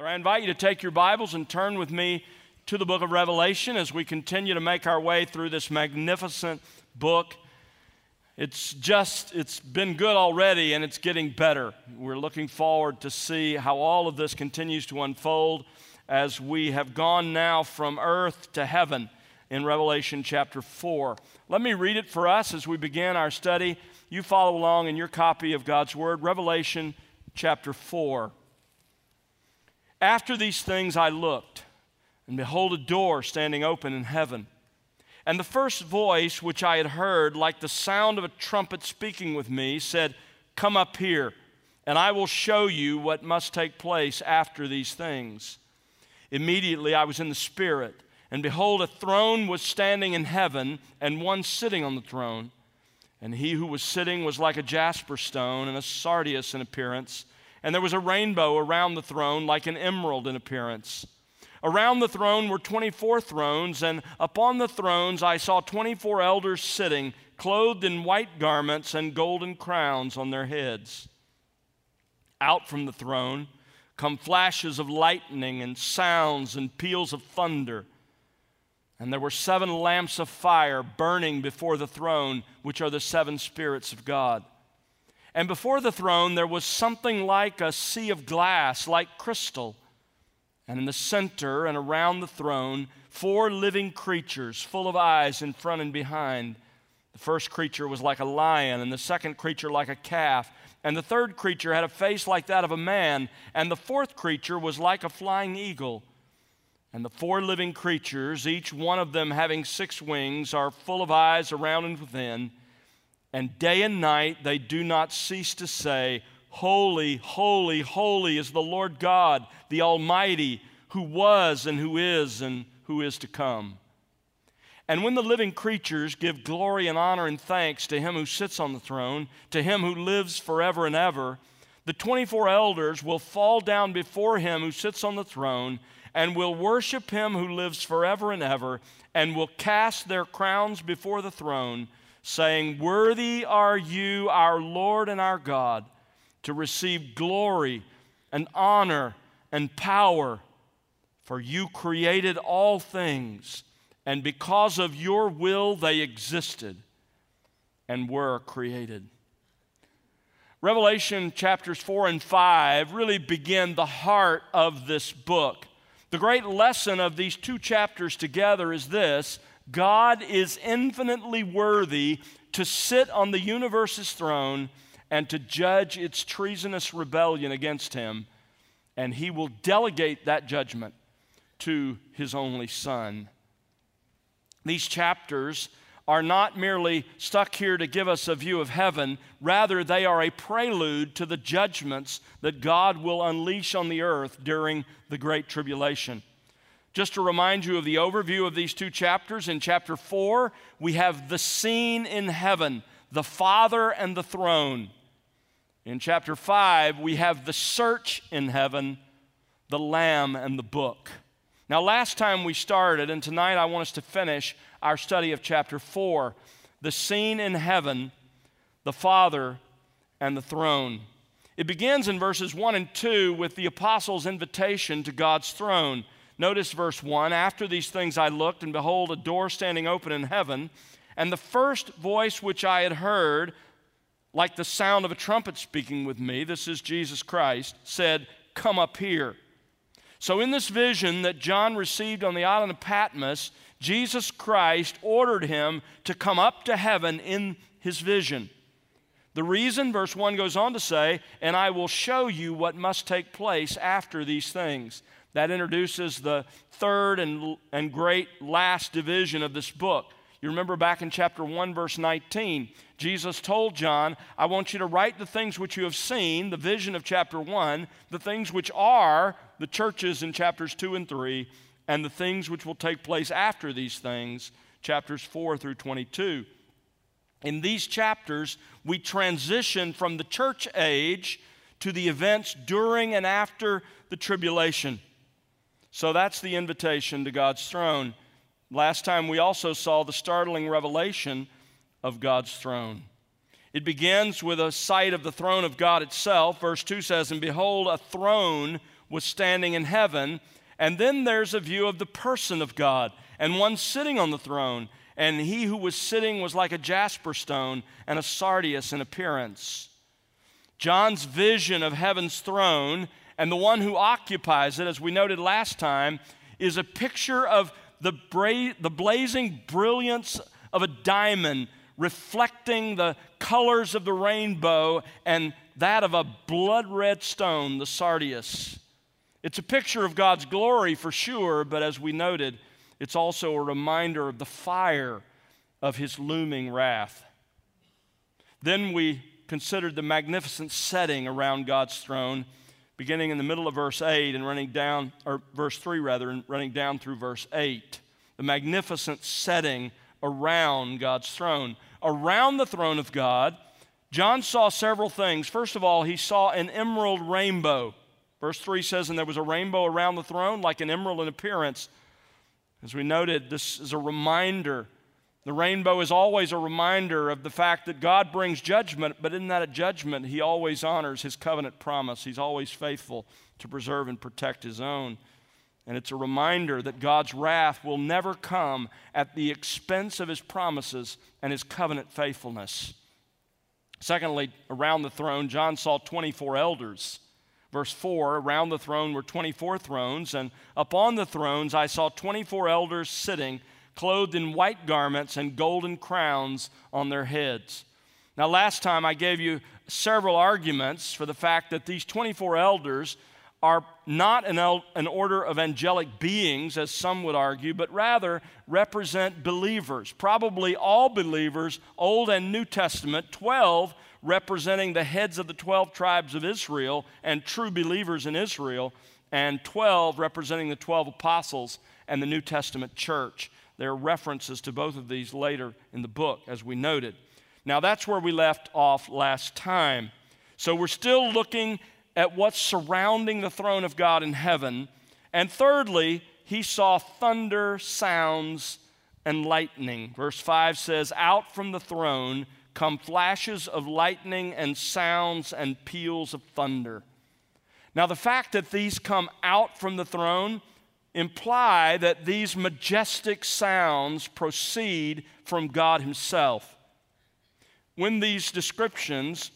I invite you to take your Bibles and turn with me to the book of Revelation as we continue to make our way through this magnificent book. It's been good already, and it's getting better. We're looking forward to see how all of this continues to unfold as we have gone now from earth to heaven in Revelation chapter 4. Let me read it for us as we begin our study. You follow along in your copy of God's Word, Revelation chapter 4. After these things I looked, and behold, a door standing open in heaven. And the first voice which I had heard, like the sound of a trumpet speaking with me, said, "Come up here, and I will show you what must take place after these things." Immediately I was in the Spirit, and behold, a throne was standing in heaven, and one sitting on the throne. And he who was sitting was like a jasper stone and a sardius in appearance. And there was a rainbow around the throne like an emerald in appearance. Around the throne were 24 thrones, and upon the thrones I saw 24 elders sitting, clothed in white garments and golden crowns on their heads. Out from the throne come flashes of lightning and sounds and peals of thunder. And there were 7 lamps of fire burning before the throne, which are the 7 spirits of God. And before the throne there was something like a sea of glass, like crystal. And in the center and around the throne, 4 living creatures, full of eyes in front and behind. The first creature was like a lion, and the second creature like a calf. And the third creature had a face like that of a man, and the fourth creature was like a flying eagle. And the 4 living creatures, each one of them having 6 wings, are full of eyes around and within. And day and night they do not cease to say, "Holy, holy, holy is the Lord God, the Almighty, who was and who is to come." And when the living creatures give glory and honor and thanks to him who sits on the throne, to him who lives forever and ever, the 24 elders will fall down before him who sits on the throne and will worship him who lives forever and ever, and will cast their crowns before the throne, saying, "Worthy are you, our Lord and our God, to receive glory and honor and power, for you created all things, and because of your will they existed and were created." Revelation chapters 4 and 5 really begin the heart of this book. The great lesson of these 2 chapters together is this: God is infinitely worthy to sit on the universe's throne and to judge its treasonous rebellion against him, and he will delegate that judgment to his only Son. These chapters are not merely stuck here to give us a view of heaven. Rather, they are a prelude to the judgments that God will unleash on the earth during the Great Tribulation. Just to remind you of the overview of these 2 chapters, in chapter 4, we have the scene in heaven, the Father and the throne. In chapter 5, we have the search in heaven, the Lamb and the book. Now, last time we started, and tonight I want us to finish our study of chapter 4, the scene in heaven, the Father and the throne. It begins in verses 1 and 2 with the apostles' invitation to God's throne. Notice verse 1, "After these things I looked, and behold, a door standing open in heaven, and the first voice which I had heard, like the sound of a trumpet speaking with me," this is Jesus Christ, "said, 'Come up here.'" So in this vision that John received on the island of Patmos, Jesus Christ ordered him to come up to heaven in his vision. The reason, verse 1 goes on to say, "And I will show you what must take place after these things." That introduces the third and great last division of this book. You remember back in chapter 1, verse 19, Jesus told John, "I want you to write the things which you have seen," the vision of chapter 1, "the things which are," the churches in chapters 2 and 3, "and the things which will take place after these things," chapters 4 through 22. In these chapters, we transition from the church age to the events during and after the tribulation. So that's the invitation to God's throne. Last time we also saw the startling revelation of God's throne. It begins with a sight of the throne of God itself. Verse 2 says, "And behold, a throne was standing in heaven. And then there's a view of the person of God and one sitting on the throne. And he who was sitting was like a jasper stone and a sardius in appearance. John's vision of heaven's throne and the one who occupies it, as we noted last time, is a picture of the blazing brilliance of a diamond reflecting the colors of the rainbow and that of a blood-red stone, the sardius. It's a picture of God's glory for sure, but as we noted, it's also a reminder of the fire of his looming wrath. Then we considered the magnificent setting around God's throne, beginning in the middle of verse 8 and running down, or verse 3 rather, and running down through verse 8. The magnificent setting around God's throne. Around the throne of God, John saw several things. First of all, he saw an emerald rainbow. Verse 3 says, and there was a rainbow around the throne like an emerald in appearance. As we noted, this is a reminder. The rainbow is always a reminder of the fact that God brings judgment, but in that judgment, he always honors his covenant promise. He's always faithful to preserve and protect his own. And it's a reminder that God's wrath will never come at the expense of his promises and his covenant faithfulness. Secondly, around the throne, John saw 24 elders. Verse 4, around the throne were 24 thrones, and upon the thrones I saw 24 elders sitting, clothed in white garments and golden crowns on their heads. Now, last time I gave you several arguments for the fact that these 24 elders are not an order of angelic beings, as some would argue, but rather represent believers, probably all believers, Old and New Testament, 12 representing the heads of the 12 tribes of Israel and true believers in Israel, and 12 representing the 12 apostles and the New Testament church. There are references to both of these later in the book, as we noted. Now, that's where we left off last time. So we're still looking at what's surrounding the throne of God in heaven. And thirdly, he saw thunder, sounds, and lightning. Verse 5 says, out from the throne come flashes of lightning and sounds and peals of thunder. Now, the fact that these come out from the throne imply that these majestic sounds proceed from God himself. When these descriptions,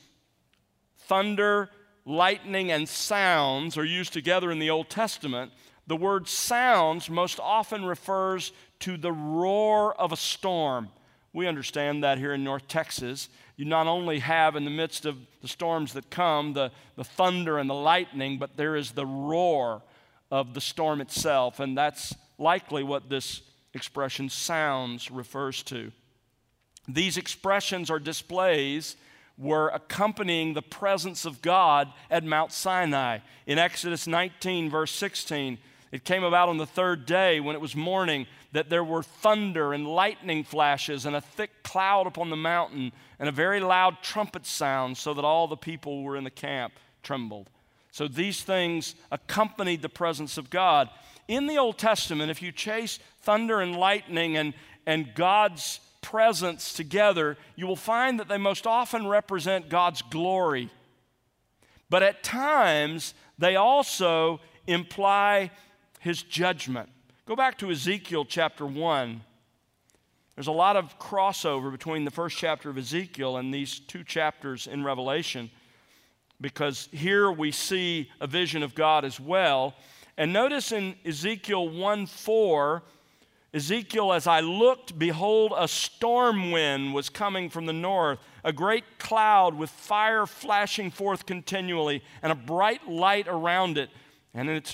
thunder, lightning, and sounds, are used together in the Old Testament, the word sounds most often refers to the roar of a storm. We understand that here in North Texas. You not only have in the midst of the storms that come the thunder and the lightning, but there is the roar of the storm itself, and that's likely what this expression sounds refers to. These expressions or displays were accompanying the presence of God at Mount Sinai. In Exodus 19, verse 16, it came about on the third day when it was morning that there were thunder and lightning flashes and a thick cloud upon the mountain and a very loud trumpet sound so that all the people who were in the camp trembled. So these things accompanied the presence of God. In the Old Testament, if you chase thunder and lightning and God's presence together, you will find that they most often represent God's glory. But at times, they also imply his judgment. Go back to Ezekiel chapter 1. There's a lot of crossover between the first chapter of Ezekiel and these two chapters in Revelation, because here we see a vision of God as well. And notice in Ezekiel 1:4, Ezekiel, as I looked, behold, a storm wind was coming from the north, a great cloud with fire flashing forth continually, and a bright light around it, and in its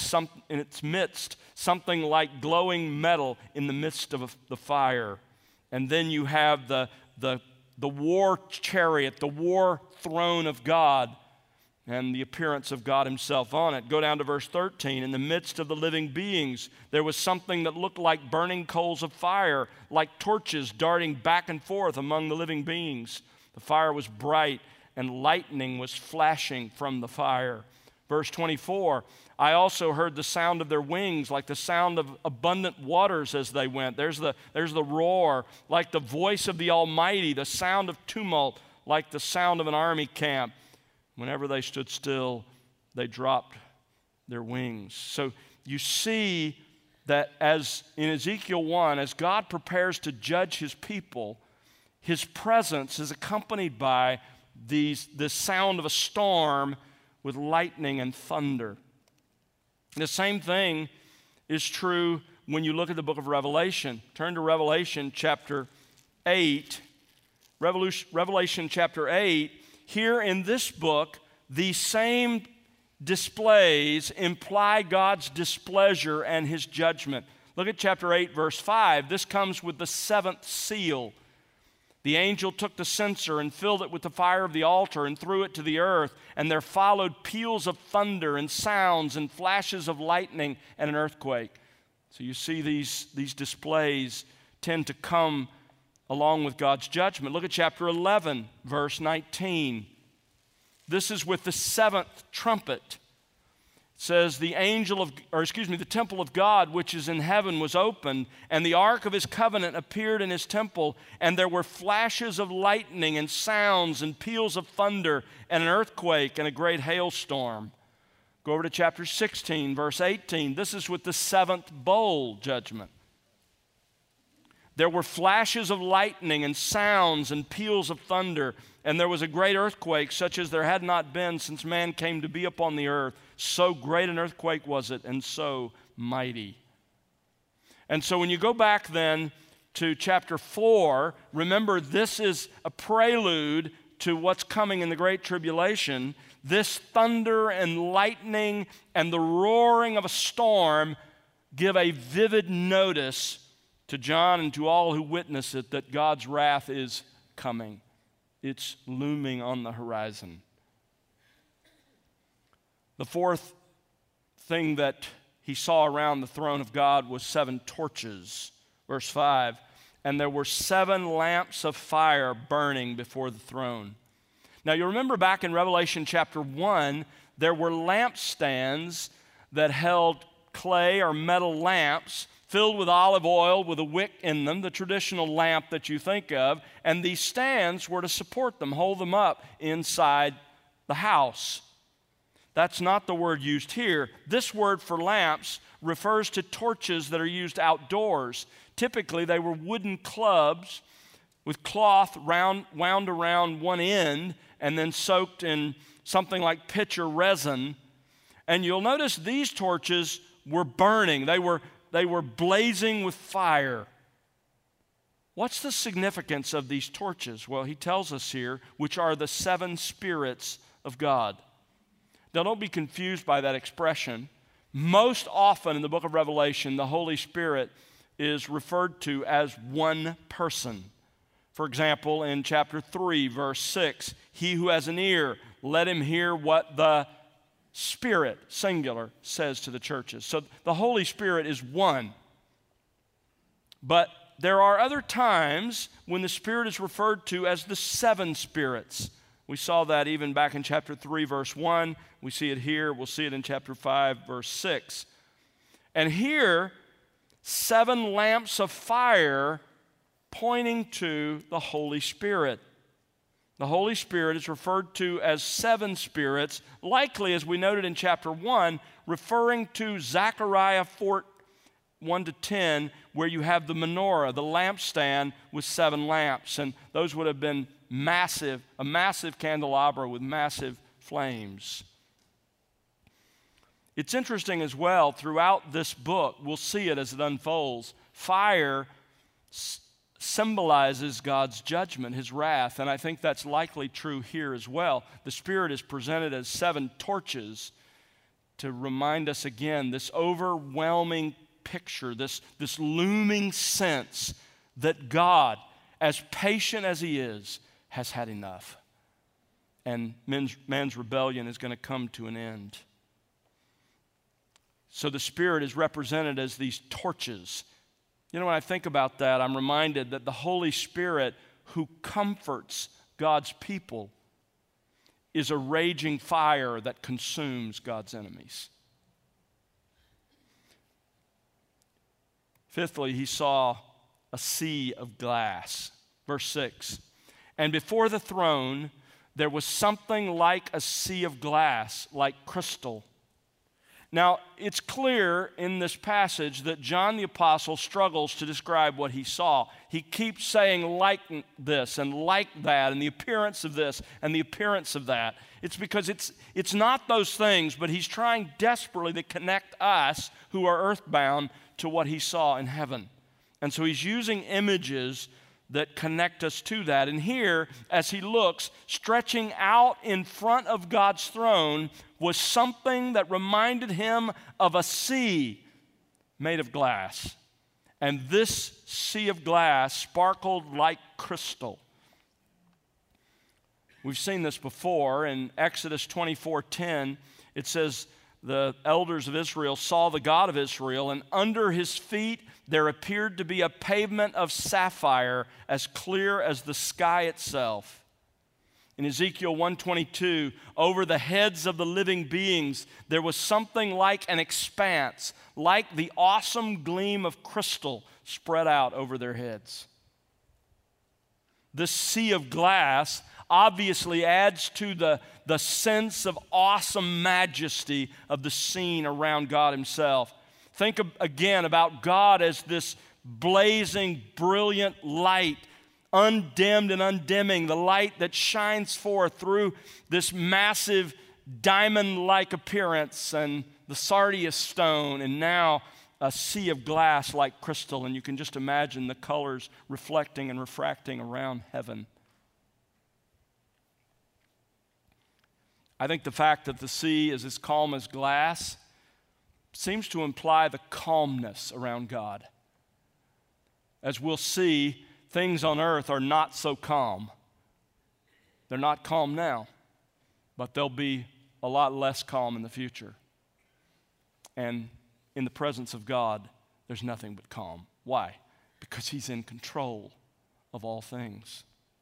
midst, something like glowing metal in the midst of the fire. And then you have the war chariot, the war throne of God, and the appearance of God himself on it. Go down to verse 13. In the midst of the living beings, there was something that looked like burning coals of fire, like torches darting back and forth among the living beings. The fire was bright, and lightning was flashing from the fire. Verse 24, I also heard the sound of their wings, like the sound of abundant waters as they went. There's the roar, like the voice of the Almighty, the sound of tumult, like the sound of an army camp. Whenever they stood still, they dropped their wings. So you see that as in Ezekiel 1, as God prepares to judge his people, his presence is accompanied by the sound of a storm with lightning and thunder. The same thing is true when you look at the book of Revelation. Turn to Revelation chapter 8. Revelation chapter 8. Here in this book, the same displays imply God's displeasure and his judgment. Look at chapter 8, verse 5. This comes with the seventh seal. The angel took the censer and filled it with the fire of the altar and threw it to the earth, and there followed peals of thunder and sounds and flashes of lightning and an earthquake. So you see these displays tend to come along with God's judgment. Look at chapter 11, verse 19. This is with the seventh trumpet. It says, the temple of God which is in heaven was opened, and the ark of his covenant appeared in his temple, and there were flashes of lightning and sounds and peals of thunder and an earthquake and a great hailstorm. Go over to chapter 16, verse 18. This is with the seventh bowl judgment. There were flashes of lightning and sounds and peals of thunder, and there was a great earthquake such as there had not been since man came to be upon the earth. So great an earthquake was it, and so mighty. And so when you go back then to chapter 4, remember this is a prelude to what's coming in the Great Tribulation. This thunder and lightning and the roaring of a storm give a vivid notice to John and to all who witness it that God's wrath is coming. It's looming on the horizon. The fourth thing that he saw around the throne of God was 7 torches. Verse 5, and there were 7 lamps of fire burning before the throne. Now you remember back in Revelation chapter 1, there were lampstands that held clay or metal lamps filled with olive oil with a wick in them, the traditional lamp that you think of, and these stands were to support them, hold them up inside the house. That's not the word used here. This word for lamps refers to torches that are used outdoors. Typically, they were wooden clubs with cloth wound around one end and then soaked in something like pitch or resin. And you'll notice these torches were burning. They were blazing with fire. What's the significance of these torches? Well, he tells us here, which are the 7 spirits of God. Now, don't be confused by that expression. Most often in the book of Revelation, the Holy Spirit is referred to as one person. For example, in chapter 3, verse 6, he who has an ear, let him hear what the Spirit, singular, says to the churches. So the Holy Spirit is one. But there are other times when the Spirit is referred to as the 7 spirits. We saw that even back in chapter 3, verse 1. We see it here. We'll see it in chapter 5, verse 6. And here, 7 lamps of fire pointing to the Holy Spirit. The Holy Spirit is referred to as 7 spirits, likely, as we noted in chapter 1, referring to Zechariah 1-10, where you have the menorah, the lampstand with 7 lamps. And those would have been a massive candelabra with massive flames. It's interesting as well, throughout this book, we'll see it as it unfolds, fire symbolizes God's judgment, his wrath, and I think that's likely true here as well. The Spirit is presented as 7 torches to remind us again this overwhelming picture, this looming sense that God, as patient as he is, has had enough. And man's rebellion is going to come to an end. So the Spirit is represented as these torches. You know, when I think about that, I'm reminded that the Holy Spirit, who comforts God's people, is a raging fire that consumes God's enemies. Fifthly, he saw a sea of glass. Verse 6, and before the throne there was something like a sea of glass, like crystal. Now, it's clear in this passage that John the Apostle struggles to describe what he saw. He keeps saying like this and like that and the appearance of this and the appearance of that. It's because it's not those things, but he's trying desperately to connect us who are earthbound to what he saw in heaven. And so he's using images that connect us to that. And here, as he looks, stretching out in front of God's throne was something that reminded him of a sea made of glass. And this sea of glass sparkled like crystal. We've seen this before. In Exodus 24:10, it says, the elders of Israel saw the God of Israel, and under his feet there appeared to be a pavement of sapphire as clear as the sky itself. In Ezekiel 1:22, over the heads of the living beings, there was something like an expanse, like the awesome gleam of crystal spread out over their heads. This sea of glass obviously adds to the sense of awesome majesty of the scene around God himself. Think again about God as this blazing, brilliant light, undimmed and undimming, the light that shines forth through this massive diamond-like appearance and the sardius stone, and now a sea of glass like crystal, and you can just imagine the colors reflecting and refracting around heaven. I think the fact that the sea is as calm as glass seems to imply the calmness around God. As we'll see, things on earth are not so calm. They're not calm now, but they'll be a lot less calm in the future. And in the presence of God, there's nothing but calm. Why? Because he's in control of all things.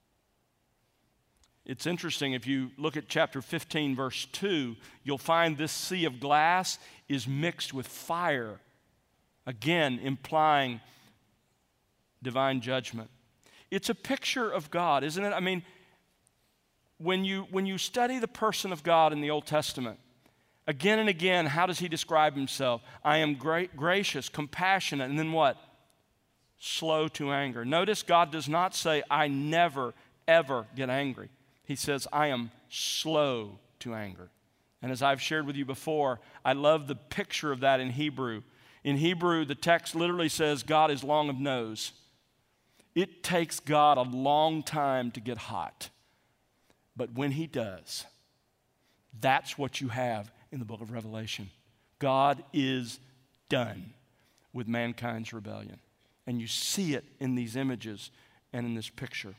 It's interesting, if you look at chapter 15, verse 2, you'll find this sea of glass is mixed with fire, again implying divine judgment. It's a picture of God, isn't it? I mean, when you study the person of God in the Old Testament, again and again, how does he describe himself? I am gracious, compassionate, and then what? Slow to anger. Notice God does not say, I never, ever get angry. He says, I am slow to anger. And as I've shared with you before, I love the picture of that in Hebrew. In Hebrew, the text literally says God is long of nose. It takes God a long time to get hot. But when he does, that's what you have in the book of Revelation. God is done with mankind's rebellion. And you see it in these images and in this picture.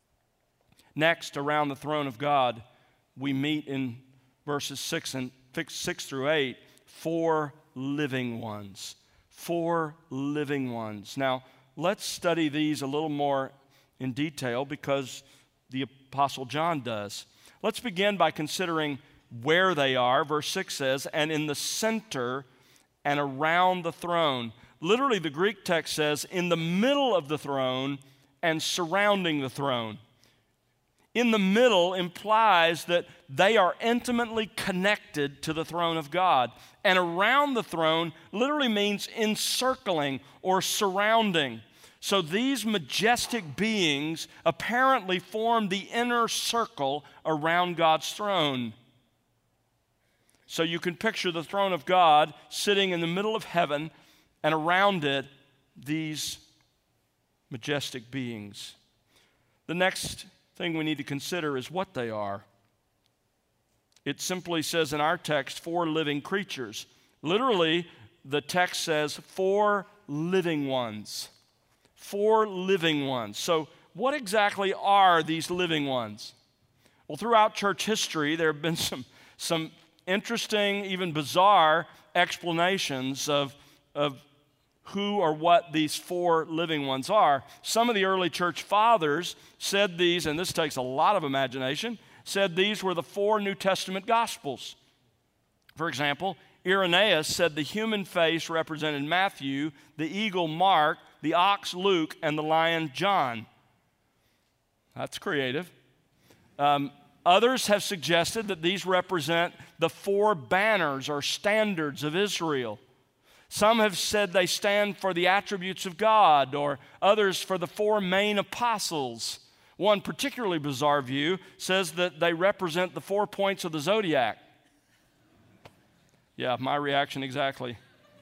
Next, around the throne of God, we meet in verses 6 through 8, 4 living ones. 4 living ones. Now, let's study these a little more in detail because the Apostle John does. Let's begin by considering where they are. Verse 6 says, and in the center and around the throne. Literally, the Greek text says, in the middle of the throne and surrounding the throne. In the middle implies that they are intimately connected to the throne of God. And around the throne literally means encircling or surrounding. So these majestic beings apparently form the inner circle around God's throne. So you can picture the throne of God sitting in the middle of heaven, and around it, these majestic beings. The next thing we need to consider is what they are. It simply says in our text, 4 living creatures. Literally, the text says 4 living ones. 4 living ones. So what exactly are these living ones? Well, throughout church history, there have been some interesting, even bizarre explanations of who or what these 4 living ones are. Some of the early church fathers said these, and this takes a lot of imagination, said these were the 4 New Testament Gospels. For example, Irenaeus said the human face represented Matthew, the eagle Mark, the ox Luke, and the lion John. That's creative. Others have suggested that these represent the four banners or standards of Israel. Some have said they stand for the attributes of God, or others for the four main apostles. One particularly bizarre view says that they represent the 4 points of the zodiac. Yeah, my reaction exactly.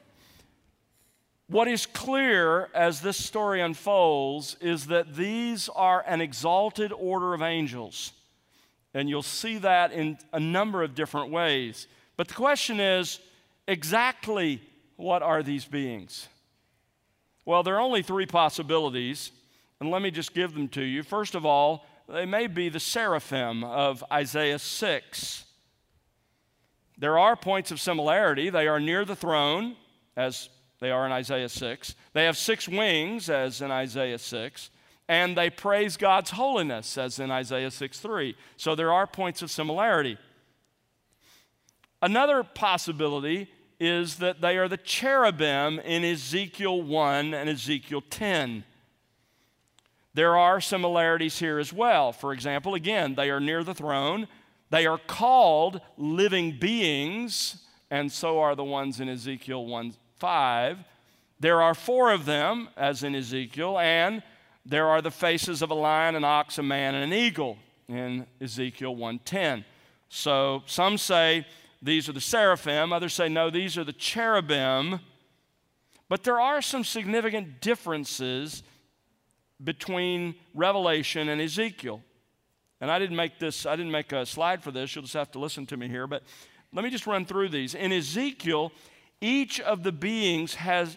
What is clear as this story unfolds is that these are an exalted order of angels. And you'll see that in a number of different ways. But the question is, exactly what are these beings? Well, there are only 3 possibilities, and let me just give them to you. First of all, they may be the seraphim of Isaiah 6. There are points of similarity. They are near the throne, as they are in Isaiah 6. They have 6 wings, as in Isaiah 6. And they praise God's holiness, as in Isaiah 6:3. So there are points of similarity. Another possibility is that they are the cherubim in Ezekiel 1 and Ezekiel 10. There are similarities here as well. For example, again, they are near the throne. They are called living beings, and so are the ones in Ezekiel 1:5. There are 4 of them, as in Ezekiel, and there are the faces of a lion, an ox, a man, and an eagle in Ezekiel 1:10. So some say these are the seraphim. Others say, no, these are the cherubim. But there are some significant differences between Revelation and Ezekiel. And I didn't make a slide for this. You'll just have to listen to me here. But let me just run through these. In Ezekiel, each of the beings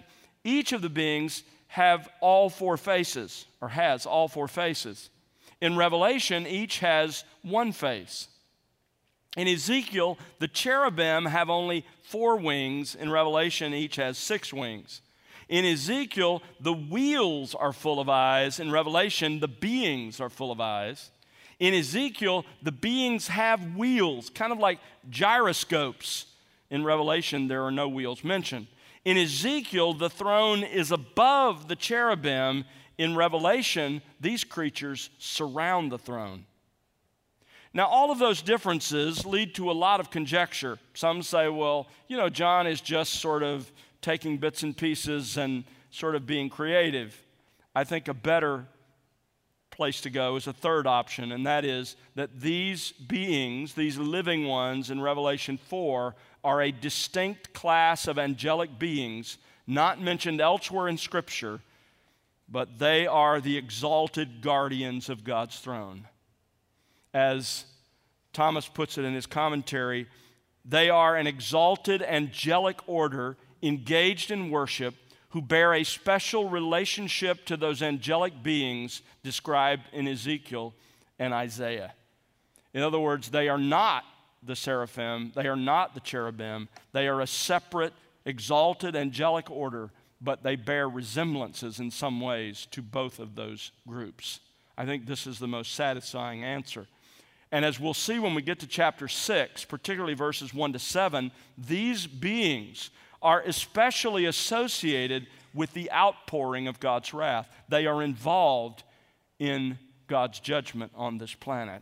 have all 4 faces, or has all 4 faces. In Revelation, each has 1 face. In Ezekiel, the cherubim have only 4 wings. In Revelation, each has 6 wings. In Ezekiel, the wheels are full of eyes. In Revelation, the beings are full of eyes. In Ezekiel, the beings have wheels, kind of like gyroscopes. In Revelation, there are no wheels mentioned. In Ezekiel, the throne is above the cherubim. In Revelation, these creatures surround the throne. Now, all of those differences lead to a lot of conjecture. Some say, well, John is just sort of taking bits and pieces and sort of being creative. I think a better place to go is a third option, and that is that these beings, these living ones in Revelation 4, are a distinct class of angelic beings, not mentioned elsewhere in Scripture, but they are the exalted guardians of God's throne. As Thomas puts it in his commentary, they are an exalted angelic order engaged in worship who bear a special relationship to those angelic beings described in Ezekiel and Isaiah. In other words, they are not the seraphim, they are not the cherubim, they are a separate, exalted angelic order, but they bear resemblances in some ways to both of those groups. I think this is the most satisfying answer. And as we'll see when we get to chapter 6, particularly verses 1 to 7, these beings are especially associated with the outpouring of God's wrath. They are involved in God's judgment on this planet.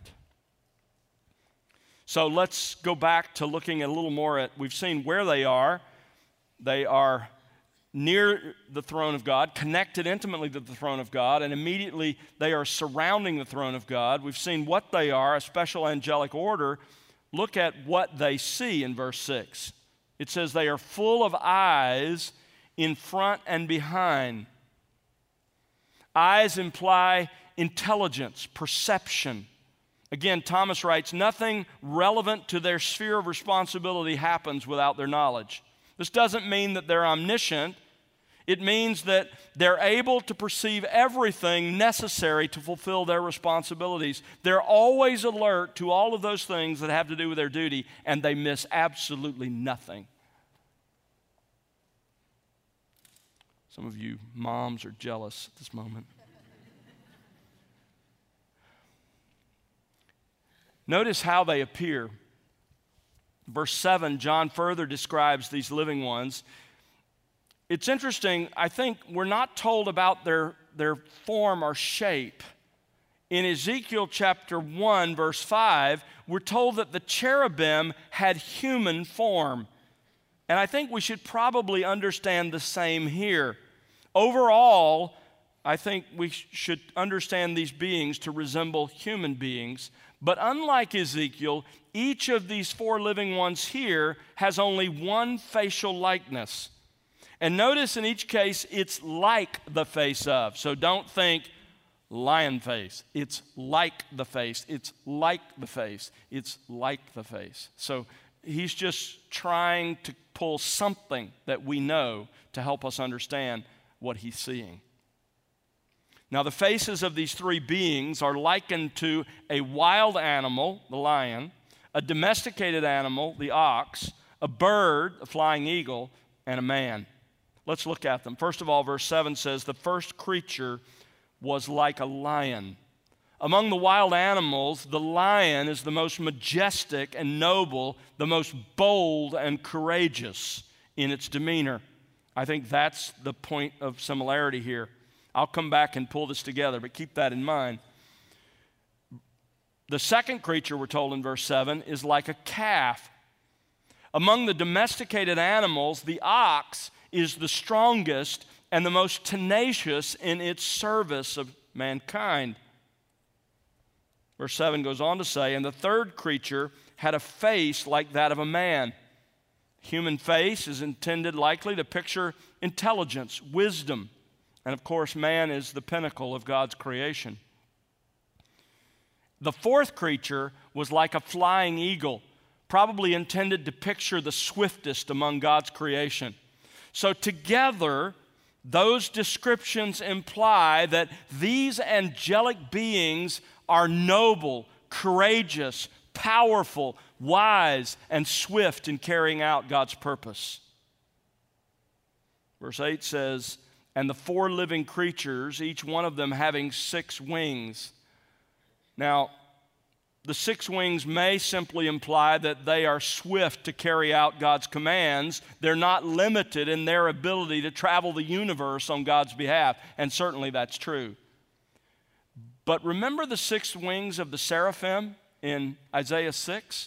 So let's go back to looking a little more at, we've seen where they are. They are near the throne of God, connected intimately to the throne of God, and immediately they are surrounding the throne of God. We've seen what they are, a special angelic order. Look at what they see in verse 6. It says they are full of eyes in front and behind. Eyes imply intelligence, perception. Again, Thomas writes, nothing relevant to their sphere of responsibility happens without their knowledge. This doesn't mean that they're omniscient. It means that they're able to perceive everything necessary to fulfill their responsibilities. They're always alert to all of those things that have to do with their duty, and they miss absolutely nothing. Some of you moms are jealous at this moment. Notice how they appear. Verse 7, John further describes these living ones. It's interesting, I think we're not told about their form or shape. in Ezekiel chapter 1, verse 5, we're told that the cherubim had human form. And I think we should probably understand the same here. Overall, I think we should understand these beings to resemble human beings. But unlike Ezekiel, each of these four living ones here has only one facial likeness. And notice in each case, it's like the face of. So don't think lion face. It's like the face. It's like the face. It's like the face. So he's just trying to pull something that we know to help us understand what he's seeing. Now, the faces of these three beings are likened to a wild animal, the lion, a domesticated animal, the ox, a bird, a flying eagle, and a man. Let's look at them. First of all, verse 7 says, the first creature was like a lion. Among the wild animals, the lion is the most majestic and noble, the most bold and courageous in its demeanor. I think that's the point of similarity here. I'll come back and pull this together, but keep that in mind. The second creature, we're told in verse 7, is like a calf. Among the domesticated animals, the ox is the strongest and the most tenacious in its service of mankind. Verse 7 goes on to say, and the third creature had a face like that of a man. Human face is intended likely to picture intelligence, wisdom, and of course, man is the pinnacle of God's creation. The fourth creature was like a flying eagle, probably intended to picture the swiftest among God's creation. So together, those descriptions imply that these angelic beings are noble, courageous, powerful, wise, and swift in carrying out God's purpose. Verse 8 says, and the four living creatures, each one of them having 6 wings. Now, the 6 wings may simply imply that they are swift to carry out God's commands. They're not limited in their ability to travel the universe on God's behalf, and certainly that's true. But remember the 6 wings of the seraphim in Isaiah 6?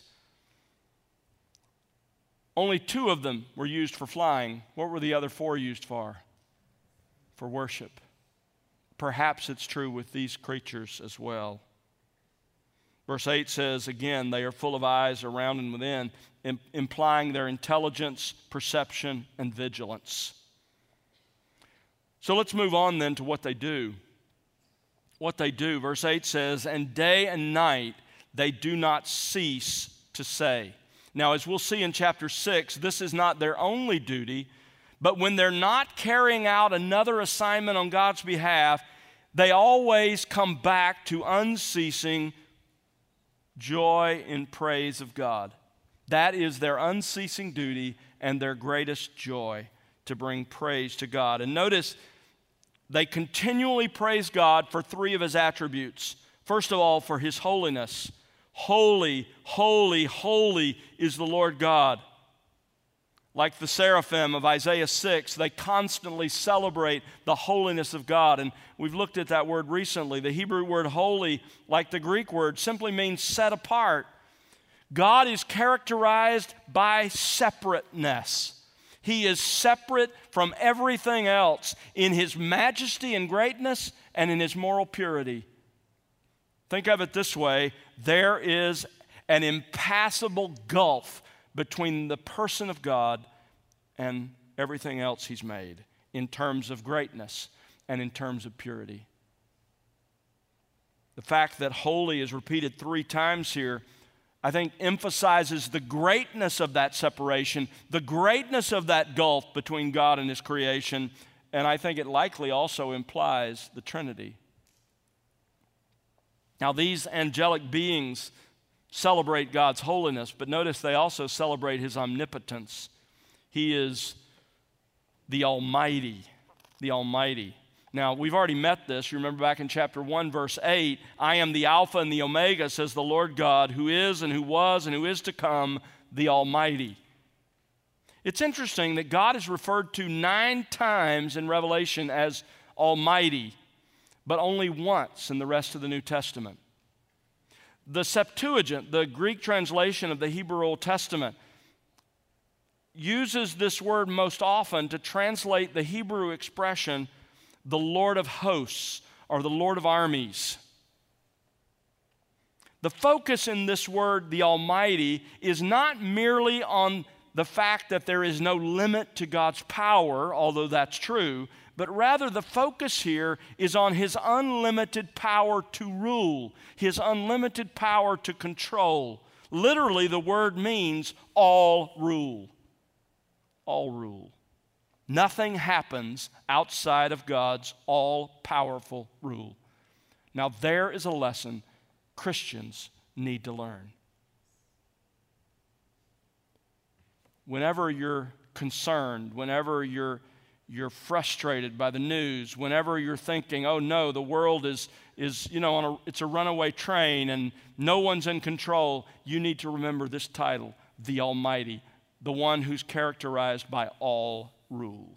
Only 2 of them were used for flying. What were the other 4 used for? For worship. Perhaps it's true with these creatures as well. Verse 8 says, again, they are full of eyes around and within, implying their intelligence, perception, and vigilance. So let's move on then to what they do. What they do, verse 8 says, and day and night they do not cease to say. Now, as we'll see in chapter 6, this is not their only duty, but when they're not carrying out another assignment on God's behalf, they always come back to unceasing joy in praise of God. That is their unceasing duty and their greatest joy, to bring praise to God. And notice, they continually praise God for 3 of his attributes. First of all, for his holiness. Holy, holy, holy is the Lord God. Like the seraphim of Isaiah 6, they constantly celebrate the holiness of God. And we've looked at that word recently. The Hebrew word holy, like the Greek word, simply means set apart. God is characterized by separateness. He is separate from everything else in his majesty and greatness and in his moral purity. Think of it this way: there is an impassable gulf between the person of God and everything else he's made in terms of greatness and in terms of purity. The fact that holy is repeated 3 times here, I think, emphasizes the greatness of that separation, the greatness of that gulf between God and his creation, and I think it likely also implies the Trinity. Now, these angelic beings celebrate God's holiness, but notice they also celebrate his omnipotence. He is the Almighty, the Almighty. Now, we've already met this. You remember back in chapter 1, verse 8, I am the Alpha and the Omega, says the Lord God, who is and who was and who is to come, the Almighty. It's interesting that God is referred to 9 times in Revelation as Almighty, but only once in the rest of the New Testament. The Septuagint, the Greek translation of the Hebrew Old Testament, uses this word most often to translate the Hebrew expression, the Lord of hosts, or the Lord of armies. The focus in this word, the Almighty, is not merely on the fact that there is no limit to God's power, although that's true, but rather the focus here is on His unlimited power to rule, His unlimited power to control. Literally, the word means all rule. All rule. Nothing happens outside of God's all-powerful rule. Now, there is a lesson Christians need to learn. Whenever you're concerned, whenever you're frustrated by the news, whenever you're thinking, oh no, the world is it's a runaway train and no one's in control, you need to remember this title, the Almighty, the one who's characterized by all rule.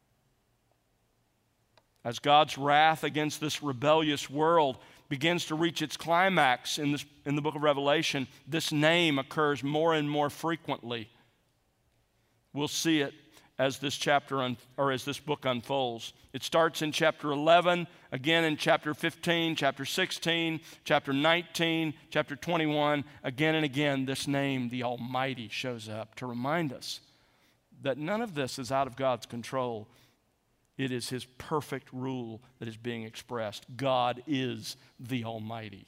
As God's wrath against this rebellious world begins to reach its climax in the book of Revelation, this name occurs more and more frequently. We'll see it as this as this book unfolds. It starts in chapter 11, again in chapter 15, chapter 16, chapter 19, chapter 21. Again and again, this name, the Almighty, shows up to remind us that none of this is out of God's control. It is His perfect rule that is being expressed. God is the Almighty.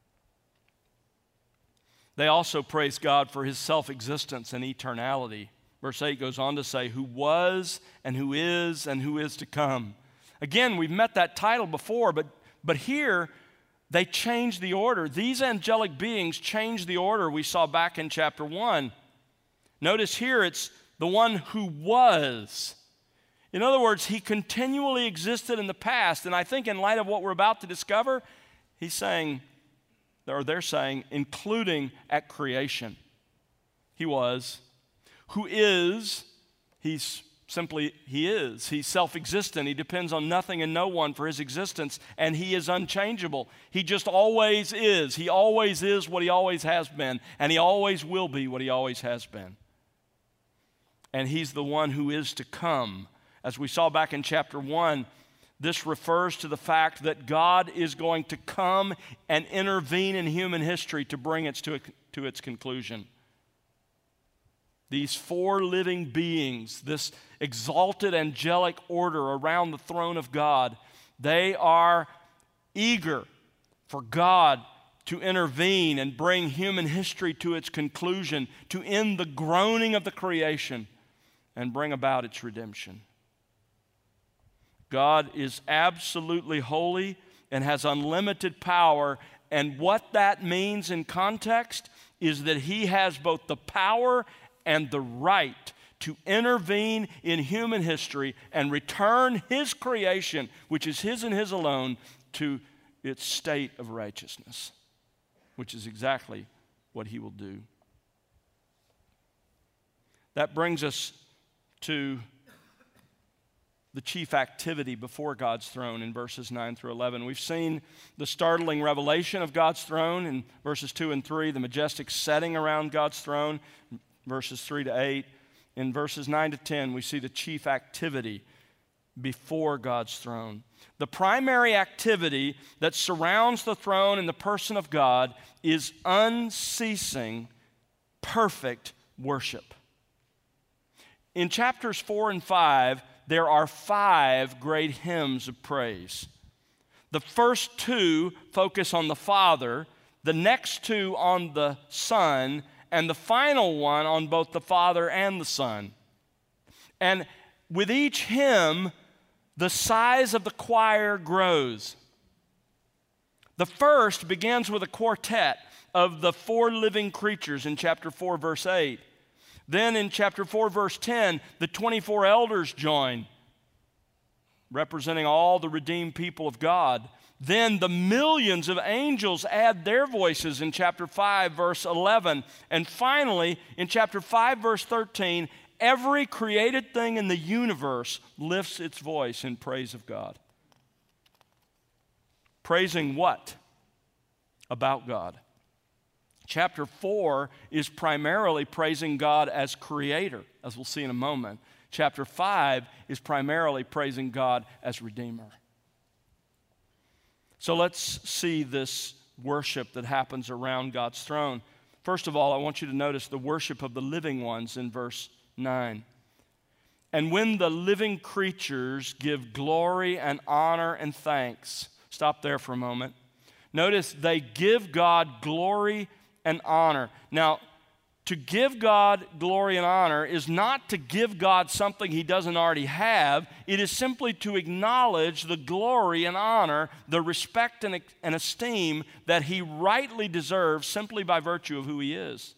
They also praise God for His self-existence and eternality. Verse 8 goes on to say, who was and who is to come. Again, we've met that title before, but here they change the order. These angelic beings change the order we saw back in chapter 1. Notice here it's the one who was. In other words, He continually existed in the past, and I think in light of what we're about to discover, they're saying, including at creation. He was. Who is, He is. He's self-existent. He depends on nothing and no one for His existence, and He is unchangeable. He just always is. He always is what He always has been, and He always will be what He always has been. And He's the one who is to come. As we saw back in chapter 1, this refers to the fact that God is going to come and intervene in human history to bring it to its conclusion. These four living beings, this exalted angelic order around the throne of God, they are eager for God to intervene and bring human history to its conclusion, to end the groaning of the creation and bring about its redemption. God is absolutely holy and has unlimited power, and what that means in context is that He has both the power and the right to intervene in human history and return His creation, which is His and His alone, to its state of righteousness, which is exactly what He will do. That brings us to the chief activity before God's throne in verses 9 through 11. We've seen the startling revelation of God's throne in verses 2 and 3, the majestic setting around God's throne, verses 3 to 8. In verses 9 to 10, we see the chief activity before God's throne. The primary activity that surrounds the throne and the person of God is unceasing, perfect worship. In chapters 4 and 5, there are 5 great hymns of praise. The first 2 focus on the Father, the next 2 on the Son, and the final one on both the Father and the Son. And with each hymn, the size of the choir grows. The first begins with a quartet of the 4 living creatures in chapter 4, verse 8. Then in chapter 4, verse 10, the 24 elders join, representing all the redeemed people of God. Then the millions of angels add their voices in chapter 5, verse 11. And finally, in chapter 5, verse 13, every created thing in the universe lifts its voice in praise of God. Praising what? About God. Chapter 4 is primarily praising God as creator, as we'll see in a moment. Chapter 5 is primarily praising God as Redeemer. So let's see this worship that happens around God's throne. First of all, I want you to notice the worship of the living ones in verse 9. And when the living creatures give glory and honor and thanks. Stop there for a moment. Notice they give God glory and honor. Now, to give God glory and honor is not to give God something He doesn't already have. It is simply to acknowledge the glory and honor, the respect and esteem that He rightly deserves simply by virtue of who He is.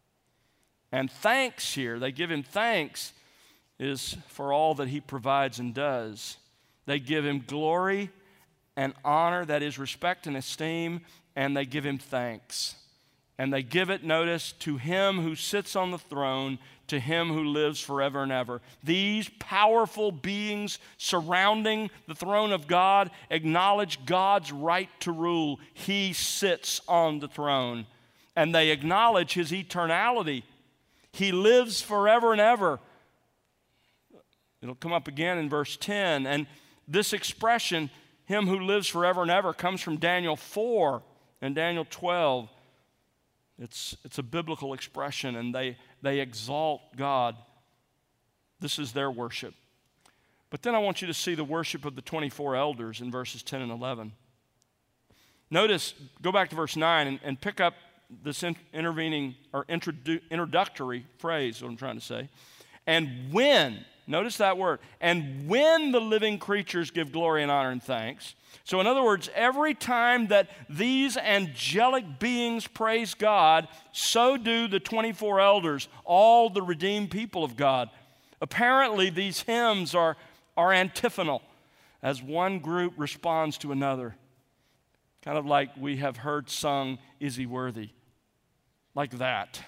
And thanks here, they give Him thanks, is for all that He provides and does. They give Him glory and honor, that is respect and esteem, and they give Him thanks. And they give it, notice, to Him who sits on the throne, to Him who lives forever and ever. These powerful beings surrounding the throne of God acknowledge God's right to rule. He sits on the throne. And they acknowledge His eternality. He lives forever and ever. It'll come up again in verse 10. And this expression, Him who lives forever and ever, comes from Daniel 4 and Daniel 12. It's a biblical expression, and they exalt God. This is their worship. But then I want you to see the worship of the 24 elders in verses 10 and 11. Notice, go back to verse 9 and pick up this intervening or introductory phrase, what I'm trying to say. And when, notice that word, and when the living creatures give glory and honor and thanks. So in other words, every time that these angelic beings praise God, so do the 24 elders, all the redeemed people of God. Apparently, these hymns are antiphonal as one group responds to another. Kind of like we have heard sung, "Is He Worthy?" Like that.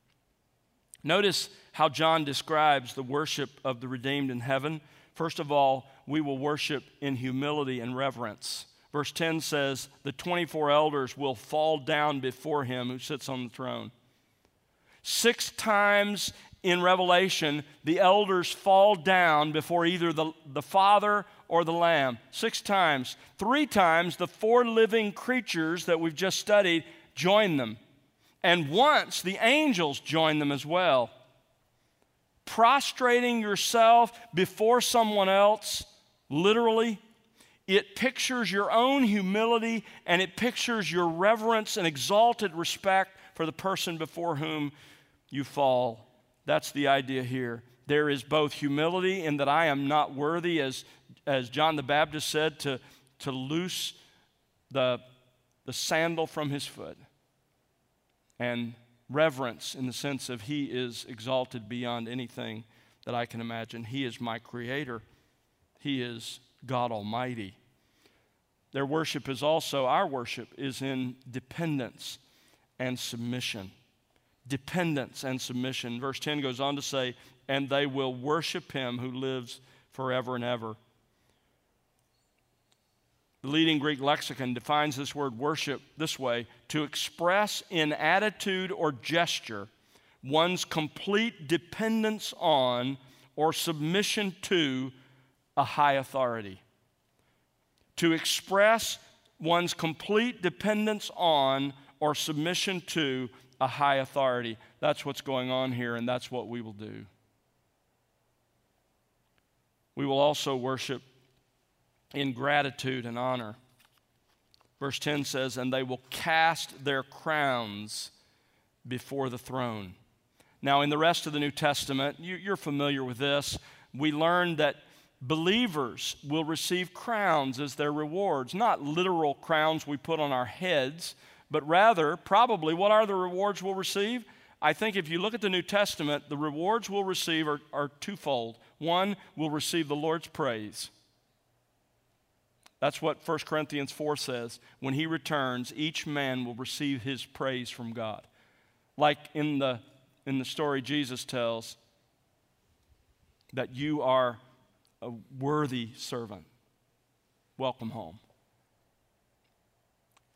Notice how John describes the worship of the redeemed in heaven. First of all, we will worship in humility and reverence. Verse 10 says, the 24 elders will fall down before Him who sits on the throne. 6 times in Revelation, the elders fall down before either the Father or the Lamb. 6 times. 3 times, the 4 living creatures that we've just studied join them. And once, the angels join them as well. Prostrating yourself before someone else, literally, it pictures your own humility and it pictures your reverence and exalted respect for the person before whom you fall. That's the idea here. There is both humility in that I am not worthy, as John the Baptist said, to loose the sandal from his foot, and reverence in the sense of He is exalted beyond anything that I can imagine. He is my Creator. He is God Almighty. Their worship is also, our worship is in dependence and submission. Dependence and submission. Verse 10 goes on to say, and they will worship Him who lives forever and ever. The leading Greek lexicon defines this word worship this way: to express in attitude or gesture one's complete dependence on or submission to a high authority. To express one's complete dependence on or submission to a high authority. That's what's going on here, and that's what we will do. We will also worship in gratitude and honor. Verse 10 says, and they will cast their crowns before the throne. Now, in the rest of the New Testament, you're familiar with this. We learn that believers will receive crowns as their rewards. Not literal crowns we put on our heads, but rather, probably, what are the rewards we'll receive? I think if you look at the New Testament, the rewards we'll receive are twofold. One, we'll receive the Lord's praise. That's what 1 Corinthians 4 says. When He returns, each man will receive his praise from God. Like in the story Jesus tells, that you are a worthy servant. Welcome home.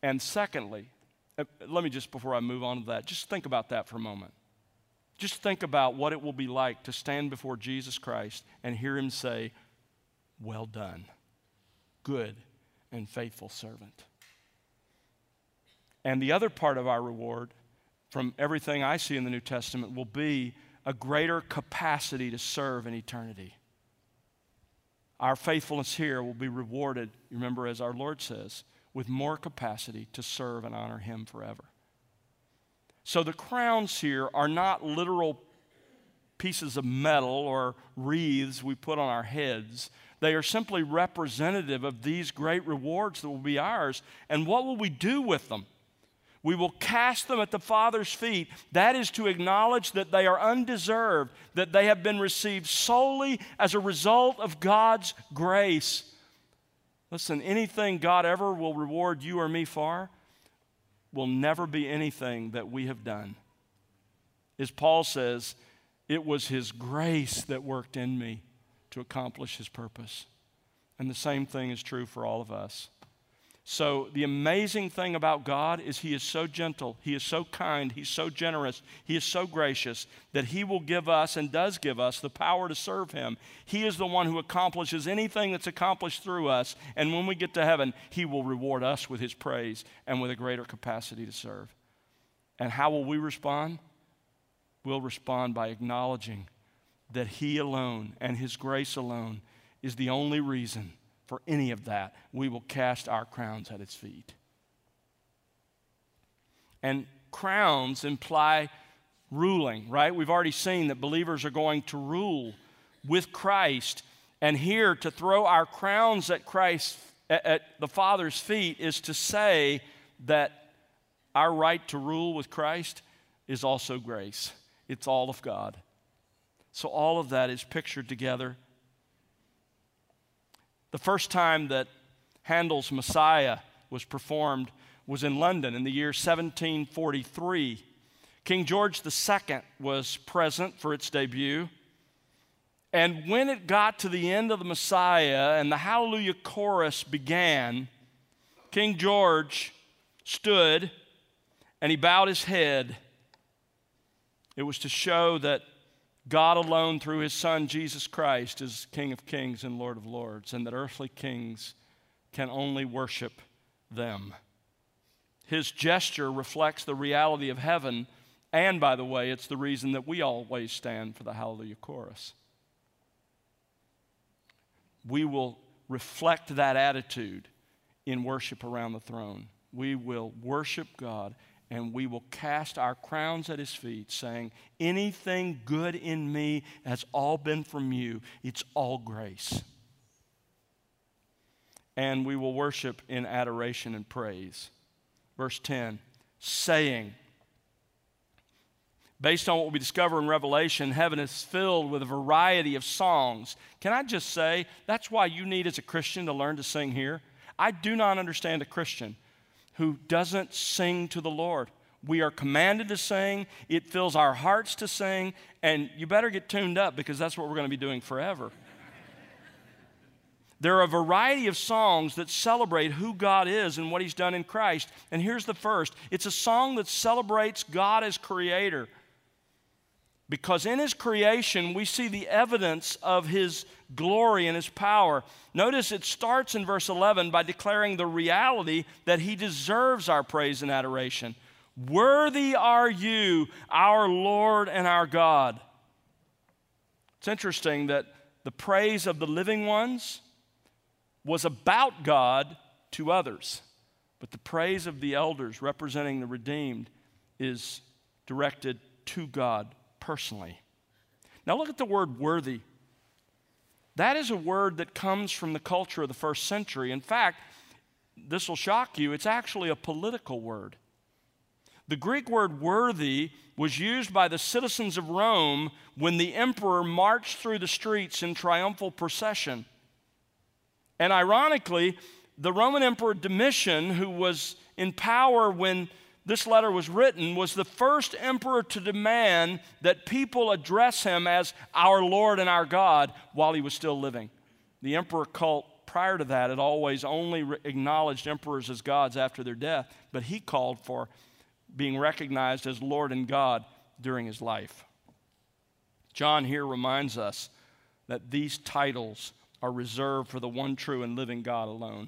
And secondly, let me just, before I move on to that, just think about that for a moment. Just think about what it will be like to stand before Jesus Christ and hear him say, "Well done, good and faithful servant." And the other part of our reward, from everything I see in the New Testament, will be a greater capacity to serve in eternity. Our faithfulness here will be rewarded, remember, as our Lord says, with more capacity to serve and honor him forever. So the crowns here are not literal pieces of metal or wreaths we put on our heads. They are simply representative of these great rewards that will be ours. And what will we do with them? We will cast them at the Father's feet. That is to acknowledge that they are undeserved, that they have been received solely as a result of God's grace. Listen, anything God ever will reward you or me for will never be anything that we have done. As Paul says, it was his grace that worked in me to accomplish his purpose. And the same thing is true for all of us. So the amazing thing about God is he is so gentle, he is so kind, he's so generous, he is so gracious that he will give us and does give us the power to serve him. He is the one who accomplishes anything that's accomplished through us, and when we get to heaven, he will reward us with his praise and with a greater capacity to serve. And how will we respond? We'll respond by acknowledging that he alone and his grace alone is the only reason for any of that. We will cast our crowns at his feet. And crowns imply ruling, right? We've already seen that believers are going to rule with Christ. And here, to throw our crowns at Christ, at the Father's feet, is to say that our right to rule with Christ is also grace. It's all of God. So all of that is pictured together. The first time that Handel's Messiah was performed was in London in the year 1743. King George II was present for its debut. And when it got to the end of the Messiah and the Hallelujah chorus began, King George stood and he bowed his head. It was to show that God alone, through his Son, Jesus Christ, is King of kings and Lord of lords, and that earthly kings can only worship them. His gesture reflects the reality of heaven, and by the way, it's the reason that we always stand for the Hallelujah chorus. We will reflect that attitude in worship around the throne. We will worship God, and we will cast our crowns at his feet, saying, anything good in me has all been from you. It's all grace. And we will worship in adoration and praise. Verse 10, saying, based on what we discover in Revelation, heaven is filled with a variety of songs. Can I just say, that's why you need as a Christian to learn to sing here. I do not understand a Christian who doesn't sing to the Lord. We are commanded to sing. It fills our hearts to sing. And you better get tuned up because that's what we're going to be doing forever. There are a variety of songs that celebrate who God is and what he's done in Christ. And here's the first. It's a song that celebrates God as creator. Because in his creation, we see the evidence of his glory and his power. Notice it starts in verse 11 by declaring the reality that he deserves our praise and adoration. Worthy are you, our Lord and our God. It's interesting that the praise of the living ones was about God to others, but the praise of the elders representing the redeemed is directed to God personally. Now look at the word worthy. That is a word that comes from the culture of the first century. In fact, this will shock you, it's actually a political word. The Greek word worthy was used by the citizens of Rome when the emperor marched through the streets in triumphal procession. And ironically, the Roman Emperor Domitian, who was in power when this letter was written, was the first emperor to demand that people address him as our Lord and our God while he was still living. The emperor cult prior to that, had always only acknowledged emperors as gods after their death, but he called for being recognized as Lord and God during his life. John here reminds us that these titles are reserved for the one true and living God alone.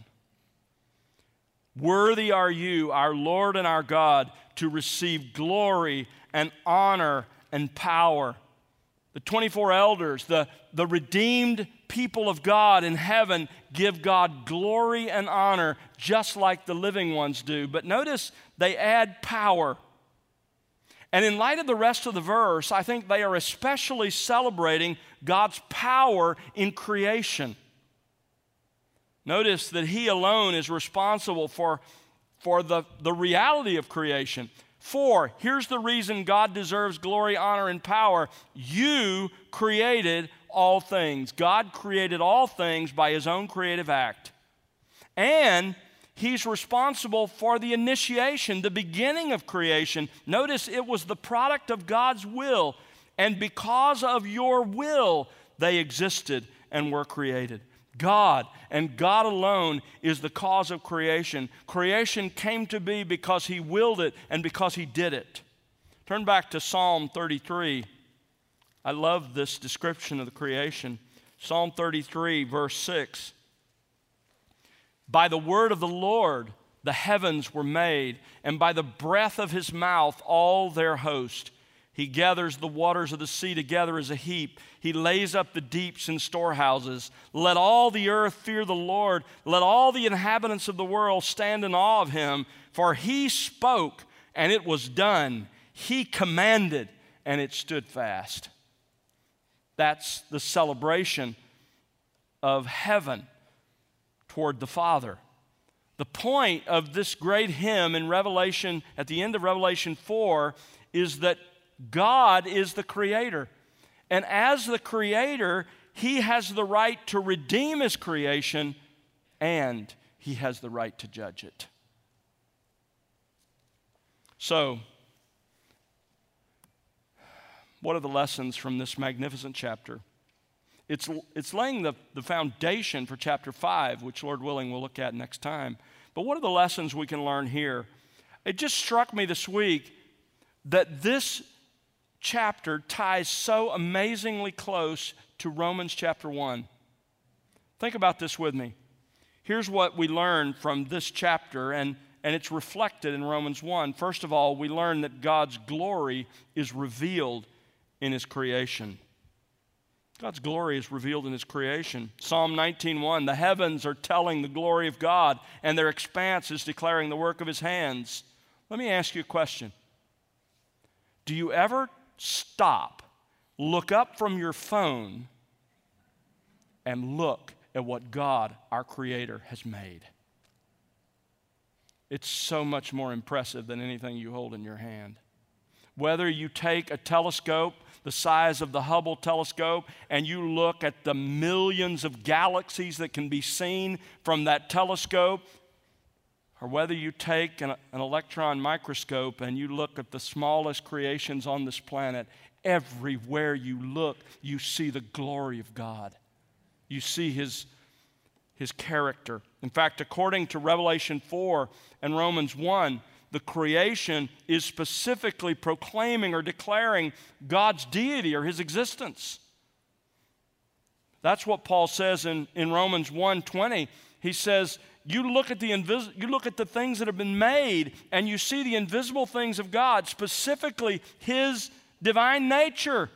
Worthy are you, our Lord and our God, to receive glory and honor and power. The 24 elders, the redeemed people of God in heaven, give God glory and honor just like the living ones do. But notice they add power. And in light of the rest of the verse, I think they are especially celebrating God's power in creation. Notice that he alone is responsible for the reality of creation. For, here's the reason God deserves glory, honor, and power. You created all things. God created all things by his own creative act. And he's responsible for the initiation, the beginning of creation. Notice it was the product of God's will. And because of your will, they existed and were created. God and God alone is the cause of creation. Creation came to be because he willed it and because he did it. Turn back to Psalm 33. I love this description of the creation. Psalm 33, verse 6. By the word of the Lord the heavens were made, and by the breath of his mouth all their host. He gathers the waters of the sea together as a heap. He lays up the deeps in storehouses. Let all the earth fear the Lord. Let all the inhabitants of the world stand in awe of him. For he spoke, and it was done. He commanded, and it stood fast. That's the celebration of heaven toward the Father. The point of this great hymn in Revelation, at the end of Revelation 4, is that God is the creator. And as the creator, he has the right to redeem his creation, and he has the right to judge it. So, what are the lessons from this magnificent chapter? It's laying the foundation for chapter 5, which Lord willing we'll look at next time. But what are the lessons we can learn here? It just struck me this week that this chapter ties so amazingly close to Romans chapter 1. Think about this with me. Here's what we learn from this chapter, and it's reflected in Romans 1. First of all, we learn that God's glory is revealed in his creation. God's glory is revealed in his creation. Psalm 19:1, the heavens are telling the glory of God, and their expanse is declaring the work of his hands. Let me ask you a question. Do you ever stop, look up from your phone, and look at what God, our Creator, has made? It's so much more impressive than anything you hold in your hand. Whether you take a telescope the size of the Hubble telescope and you look at the millions of galaxies that can be seen from that telescope, or whether you take an electron microscope and you look at the smallest creations on this planet, everywhere you look, you see the glory of God. You see his character. In fact, according to Revelation 4 and Romans 1, the creation is specifically proclaiming or declaring God's deity or his existence. That's what Paul says in Romans 1:20. He says, you look at the things that have been made, and you see the invisible things of God, specifically his divine nature.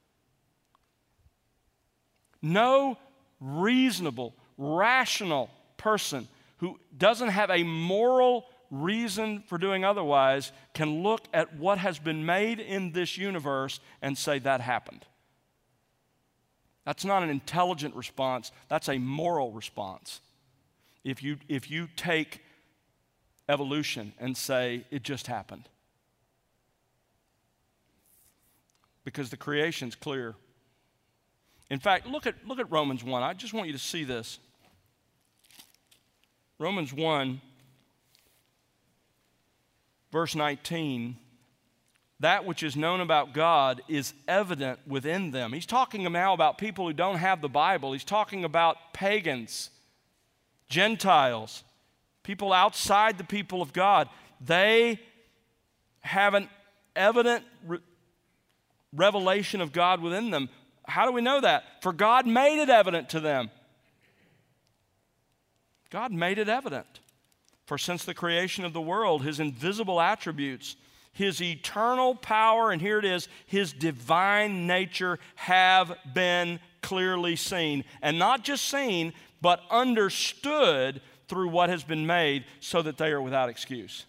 No reasonable, rational person who doesn't have a moral reason for doing otherwise can look at what has been made in this universe and say that happened. That's not an intelligent response, that's a moral response. If you take evolution and say it just happened. Because the creation's clear. In fact, look at Romans 1. I just want you to see this. Romans 1, verse 19, that which is known about God is evident within them. He's talking now about people who don't have the Bible. He's talking about pagans. Gentiles, people outside the people of God, they have an evident revelation of God within them. How do we know that? For God made it evident to them. God made it evident. For since the creation of the world, his invisible attributes, his eternal power, and here it is, his divine nature have been clearly seen. And not just seen, but understood through what has been made, so that they are without excuse.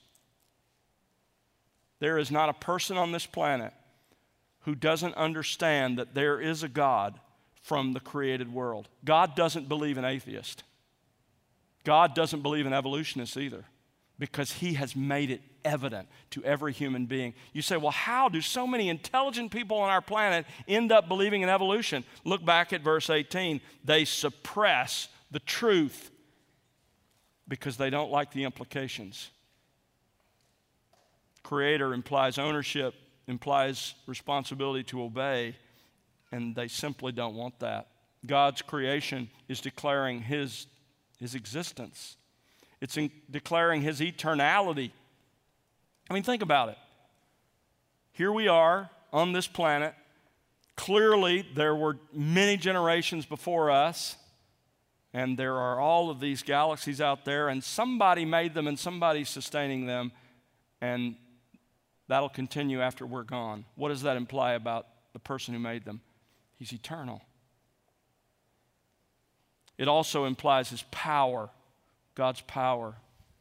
There is not a person on this planet who doesn't understand that there is a God from the created world. God doesn't believe in atheists. God doesn't believe in evolutionists either, because he has made it evident to every human being. You say, well, how do so many intelligent people on our planet end up believing in evolution? Look back at verse 18. They suppress the truth because they don't like the implications. Creator implies ownership, implies responsibility to obey, and they simply don't want that. God's creation is declaring his existence. It's declaring his eternality. I mean, think about it. Here we are on this planet. Clearly, there were many generations before us, and there are all of these galaxies out there, and somebody made them and somebody's sustaining them, and that'll continue after we're gone. What does that imply about the person who made them? He's eternal. It also implies his power, God's power.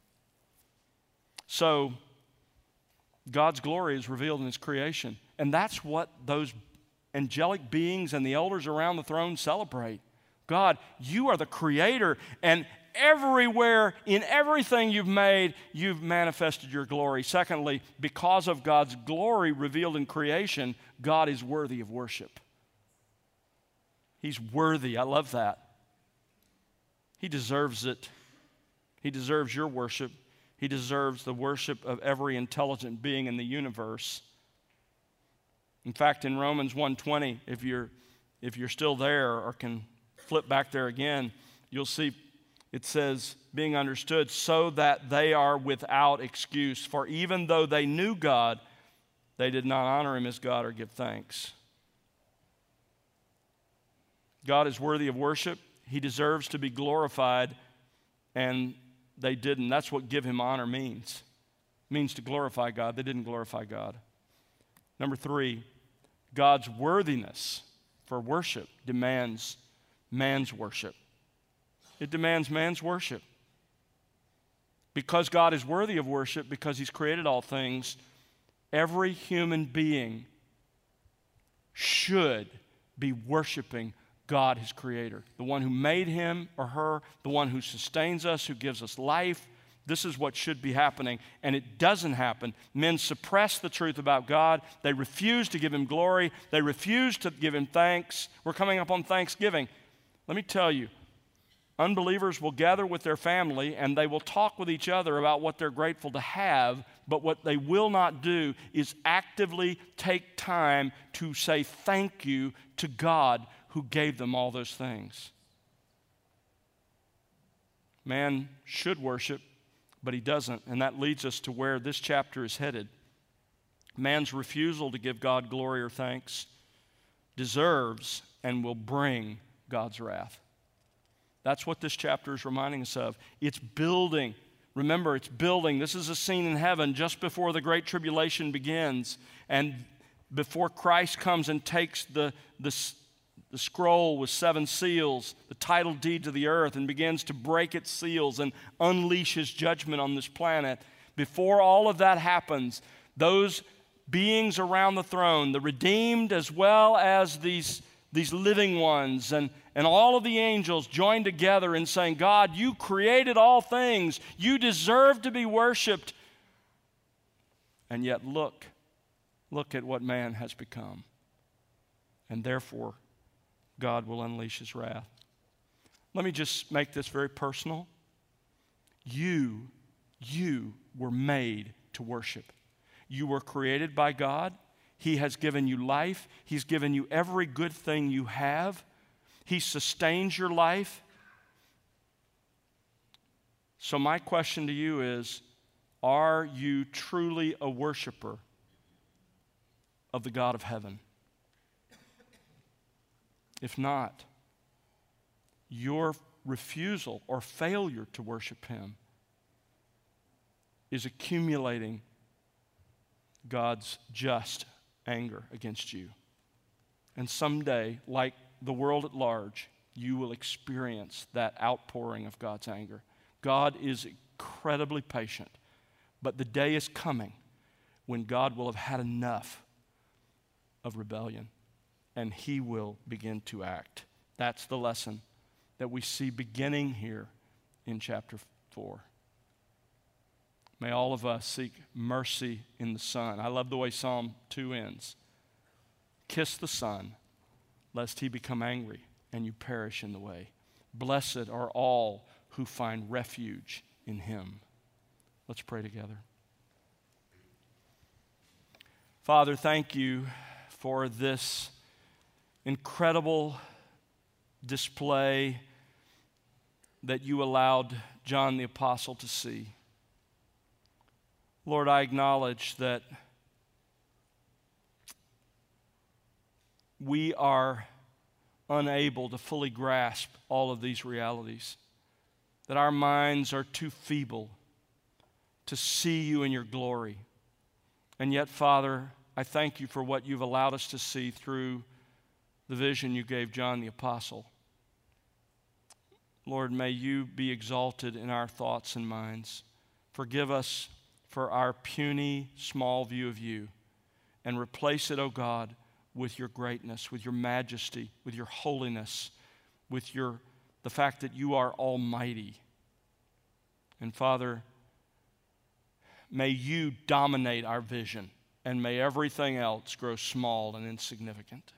So, God's glory is revealed in his creation. And that's what those angelic beings and the elders around the throne celebrate. God, you are the creator, and everywhere, in everything you've made, you've manifested your glory. Secondly, because of God's glory revealed in creation, God is worthy of worship. He's worthy. I love that. He deserves it. He deserves your worship. He deserves the worship of every intelligent being in the universe. In fact, in Romans 1:20, if you're still there or can flip back there again, you'll see it says, being understood, so that they are without excuse. For even though they knew God, they did not honor him as God or give thanks. God is worthy of worship. He deserves to be glorified, and they didn't. That's what give him honor means. It means to glorify God. They didn't glorify God. Number 3, God's worthiness for worship demands man's worship. It demands man's worship. Because God is worthy of worship, because he's created all things, every human being should be worshiping God, his creator, the one who made him or her, the one who sustains us, who gives us life. This is what should be happening, and it doesn't happen. Men suppress the truth about God. They refuse to give him glory. They refuse to give him thanks. We're coming up on Thanksgiving. Let me tell you, unbelievers will gather with their family and they will talk with each other about what they're grateful to have, but what they will not do is actively take time to say thank you to God who gave them all those things. Man should worship, but he doesn't, and that leads us to where this chapter is headed. Man's refusal to give God glory or thanks deserves and will bring God's wrath. That's what this chapter is reminding us of. It's building. Remember, it's building. This is a scene in heaven just before the Great Tribulation begins, and before Christ comes and takes the scroll with 7 seals, the title deed to the earth, and begins to break its seals and unleash his judgment on this planet. Before all of that happens, those beings around the throne, the redeemed as well as these living ones and all of the angels join together in saying, God, you created all things. You deserve to be worshiped. And yet look at what man has become. And therefore, God will unleash his wrath. Let me just make this very personal. You were made to worship. You were created by God. He has given you life. He's given you every good thing you have. He sustains your life. So my question to you is, are you truly a worshiper of the God of heaven? If not, your refusal or failure to worship him is accumulating God's just anger against you. And someday, like the world at large, you will experience that outpouring of God's anger. God is incredibly patient, but the day is coming when God will have had enough of rebellion, and he will begin to act. That's the lesson that we see beginning here in chapter 4. May all of us seek mercy in the Son. I love the way Psalm 2 ends. Kiss the Son, lest he become angry and you perish in the way. Blessed are all who find refuge in him. Let's pray together. Father, thank you for this incredible display that you allowed John the Apostle to see. Lord, I acknowledge that we are unable to fully grasp all of these realities, that our minds are too feeble to see you in your glory. And yet, Father, I thank you for what you've allowed us to see through the vision you gave John the Apostle. Lord, may you be exalted in our thoughts and minds. Forgive us for our puny, small view of you, and replace it, O God, with your greatness, with your majesty, with your holiness, with the fact that you are almighty. And Father, may you dominate our vision, and may everything else grow small and insignificant.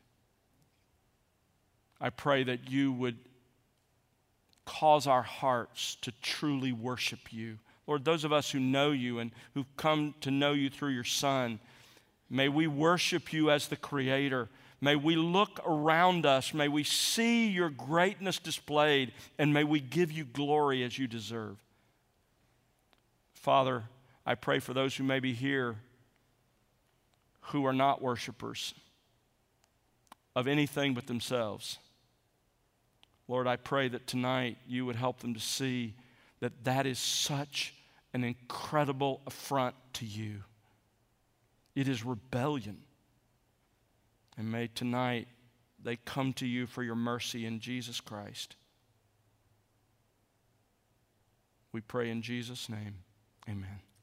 I pray that you would cause our hearts to truly worship you. Lord, those of us who know you and who've come to know you through your Son, may we worship you as the Creator. May we look around us. May we see your greatness displayed, and may we give you glory as you deserve. Father, I pray for those who may be here who are not worshipers of anything but themselves. Lord, I pray that tonight you would help them to see that that is such an incredible affront to you. It is rebellion. And may tonight they come to you for your mercy in Jesus Christ. We pray in Jesus' name. Amen.